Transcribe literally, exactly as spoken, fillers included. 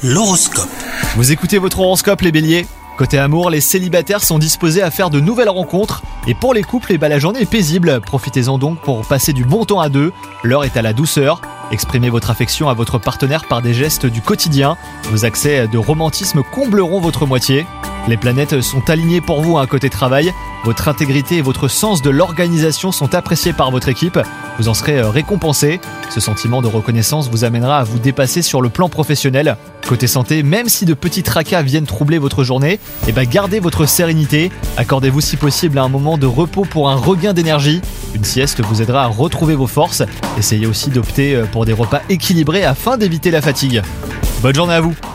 L'horoscope. Vous écoutez votre horoscope les béliers. Côté amour, les célibataires sont disposés à faire de nouvelles rencontres. Et pour les couples, eh ben, la journée est paisible. Profitez-en donc pour passer du bon temps à deux. L'heure est à la douceur. Exprimez votre affection à votre partenaire par des gestes du quotidien. Vos accès de romantisme combleront votre moitié. Les planètes sont alignées pour vous hein, côté travail. Votre intégrité et votre sens de l'organisation sont appréciés par votre équipe. Vous en serez récompensé. Ce sentiment de reconnaissance vous amènera à vous dépasser sur le plan professionnel. Côté santé, même si de petits tracas viennent troubler votre journée, eh ben gardez votre sérénité. Accordez-vous si possible un moment de repos pour un regain d'énergie. Une sieste vous aidera à retrouver vos forces. Essayez aussi d'opter pour des repas équilibrés afin d'éviter la fatigue. Bonne journée à vous!